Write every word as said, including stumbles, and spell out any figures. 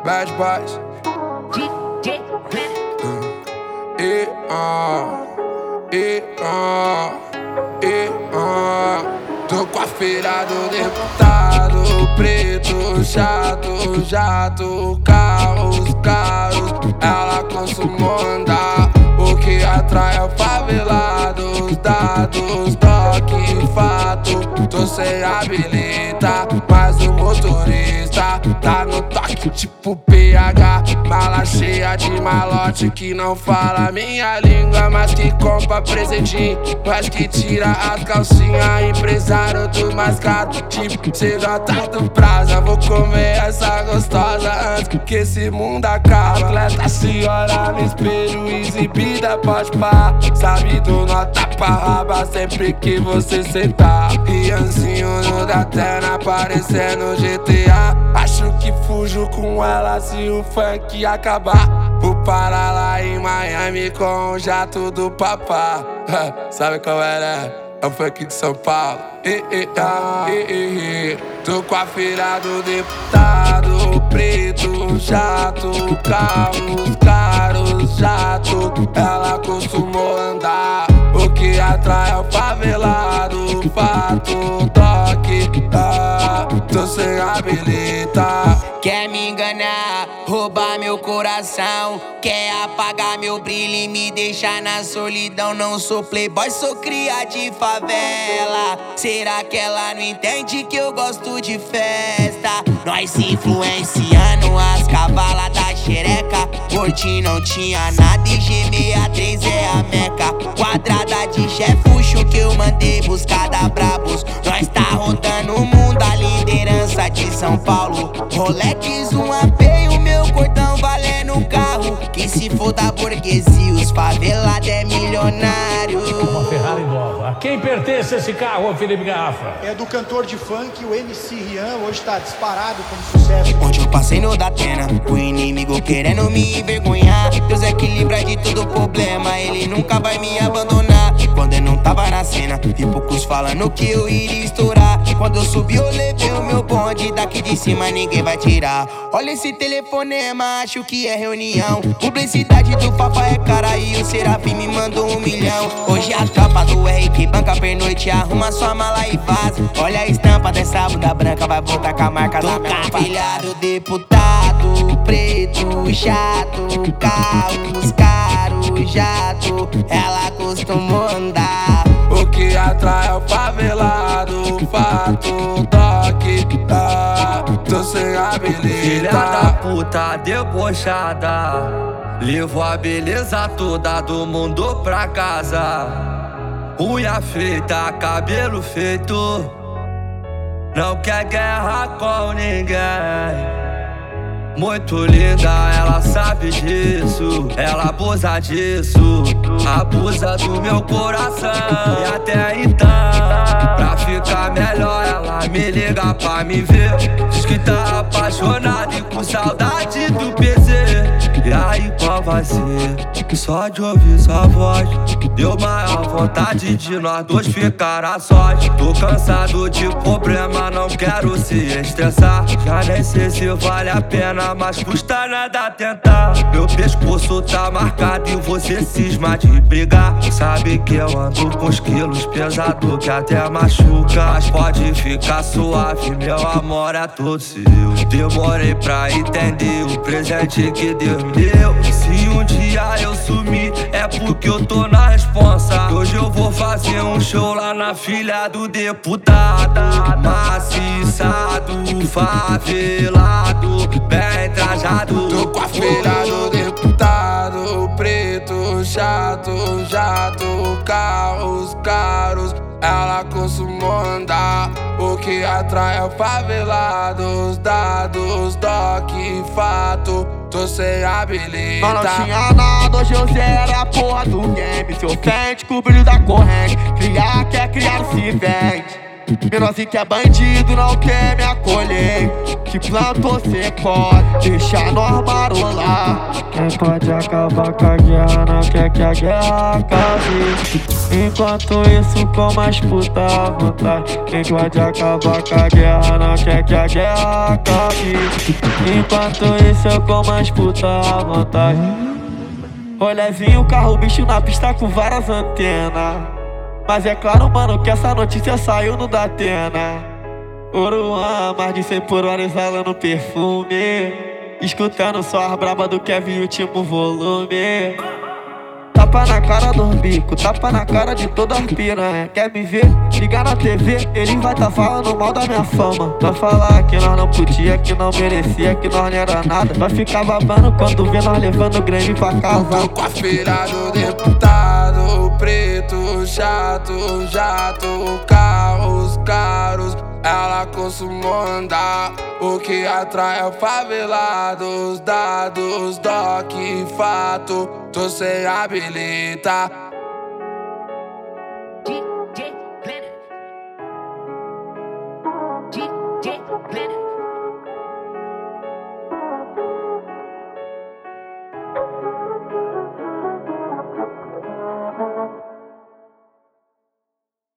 Bad Boys. E ah, e ah, e ah. Tô com a filha do deputado, preto, chato, jato, carros, caros. Ela costuma andar, o que atrai é o favelado. Os dados, toque, fato. Tô sem habilita, mas o motorista tá no toque tipo P H. Mala cheia de malote que não fala minha língua, mas que compra presentinho, mas que tira as calcinhas. Empresário do mais caro, tipo C J do Praza. Vou comer essa gostosa antes que esse mundo acabe. Atleta se olha no espelho, exibida pode pá. Sabe do nota pra raba sempre que você sentar. Rianzinho no Datena parecendo G T A. Acho que fujo com ela se o funk acabar. Vou parar lá em Miami com o jato do papá. Sabe qual é, né? É o funk de São Paulo. E, e, ah, e, e, e. Tô com a filha do deputado, preto, chato, carros, caros, jato. Ela costumou andar, o que atrai é o favelado. Fato, toque, ah, tô sem habilita. Quer me enganar, roubar meu coração, quer apagar meu brilho e me deixar na solidão. Não sou playboy, sou cria de favela. Será que ela não entende que eu gosto de festa? Nós se influenciando as cavalas da xereca. Curti não tinha nada e G sessenta e três é a meca. Quadrada de chefucho que eu mandei buscar da Brabos. Nós tá rodando o mundo, a liderança de São Paulo. Rolex, um A P e o meu cordão valendo um carro. Que se for da burguesia, os favelados é milionário. Uma Ferrari nova. A quem pertence esse carro, Felipe Garrafa? É do cantor de funk, o M C Rian. Hoje tá disparado como sucesso. Onde eu passei no Datena, o inimigo querendo me envergonhar. Deus é que livra de todo problema, ele nunca vai me abandonar. Quando eu não tava na cena, vi poucos falando que eu iria estourar. Quando eu subi eu levei o meu bonde, daqui de cima ninguém vai tirar. Olha esse telefonema, acho que é reunião. Publicidade do Fafá é cara e o Serafim me mandou um milhão. Hoje a tropa do R que banca pernoite, arruma sua mala e vaza. Olha a estampa dessa bunda branca, vai voltar com a marca da minha filha do deputado, preto, chato, carros, caros, jato. Ela costumou andar, o que atrai é o favelado. Fato, toque, ah, tô sem habilita. Filha da puta debochada, levou a beleza toda do mundo pra casa. Unha feita, cabelo feito, não quer guerra com ninguém. Muito linda, ela sabe disso, ela abusa disso, abusa do meu coração. E até então, pra ficar melhor, ela me liga pra me ver. Diz que tá apaixonada e com saudade do P Z. E aí qual vai ser? Que só de ouvir sua voz deu maior vontade de nós dois ficar a sós. Tô cansado de problema, não quero se estressar. Já nem sei se vale a pena, mas custa nada tentar. Meu pescoço tá marcado e você cisma de brigar. Sabe que eu ando com os quilos pesado que até machuca. Mas pode ficar suave, meu amor é todo seu. Demorei pra entender o presente que Deus me deu. Se um dia eu sumir, é porque eu tô na responsa. Hoje eu vou fazer um show lá na filha do deputado. Maciçado, favelado, bem trajado. Tô com a filha do deputado, preto, chato, jato, carros, caros. Ela costumou andar, o que atrai é o favelado. Os dados, toque, fato, tô sem habilita. Mas não tinha nada, hoje eu zero a porra do game. Se ofende com o brilho da corrente, criar quer criar se vende. Menorzinho que é bandido não quer me acolher. Que plantou cê pode deixar nós marolar. Quem pode acabar com a guerra não quer que a guerra acabe. Enquanto isso com mais puta à vontade. Quem pode acabar com a guerra não quer que a guerra acabe. Enquanto isso eu com mais puta à vontade. Rolezinho, carro, bicho na pista com várias antenas. Mas é claro, mano, que essa notícia saiu no Datena. Oruan, mais de cem por hora exalando perfume. Escutando só as braba do Kevin, último volume. Tapa na cara dos bico, tapa na cara de todas as piranha. Quer me ver? Liga na T V, ele vai tá falando mal da minha fama. Vai falar que nós não podia, que não merecia, que nós não era nada. Vai ficar babando quando vê nós levando o Grêmio pra casa. Tô com a feira do deputado, preto, chato, jato, carros caros. Ela costuma andar, o que atrai é favelados. Dados, doc, fato, tô sem habilitar. D J Planet. D J Planet.